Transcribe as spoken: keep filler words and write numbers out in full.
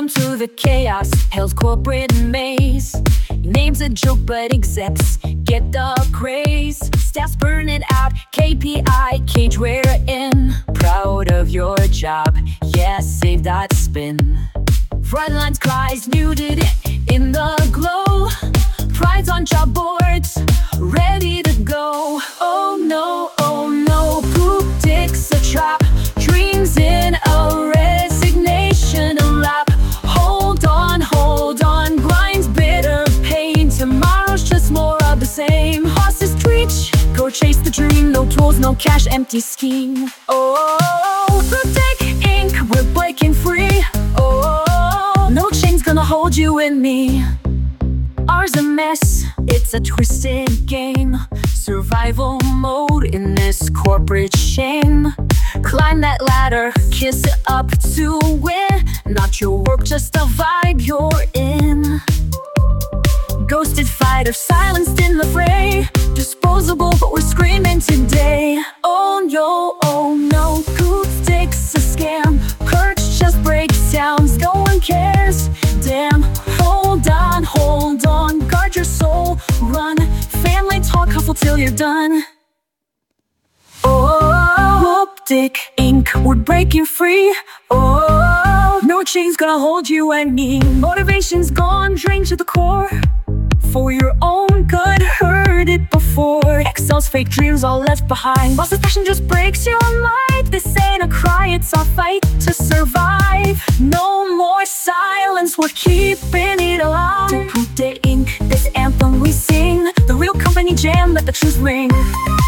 Welcome to the chaos, hell's corporate maze. Name's a joke, but execs get the praise. Staff's burning out, K P I cage we're in. Proud of your job, yeah, save that spin. Frontlines cries muted in the glow. Pride's on job boards, ready to go. Oh no, oh no, poop dicks a trap. Dreams in a resignation a lap. Hold on, hold on, grinds bitter pain. Tomorrow's just more of the same. Horses preach, go chase the dream. No tools, no cash, empty scheme. Oh, Poop Incorporated, we're breaking free. Oh, no chain's gonna hold you and me. Ours a mess, it's a twisted game. Survival mode in this corporate shame. Climb that ladder, kiss it up to win. Not your work, just a vibe you're in. Ghosted fighter, silenced in the fray. Disposable, but we're screaming today. Oh no, oh no, Poop Sticks a scam. Perks just break sounds, no one cares. Damn, hold on, hold on, guard your soul, run. Family talk, huffle till you're done. Oh, Poop Incorporated, we're breaking free. Oh, no chain's gonna hold you and me. Motivation's gone, drained to the core. For your own good, heard it before. Excel's fake dreams all left behind. Boss's passion just breaks your mind. This ain't a cry, it's our fight to survive. No more silence, we're keeping it alive. Poop Incorporated, this anthem we sing. The real company jam, let the truth ring.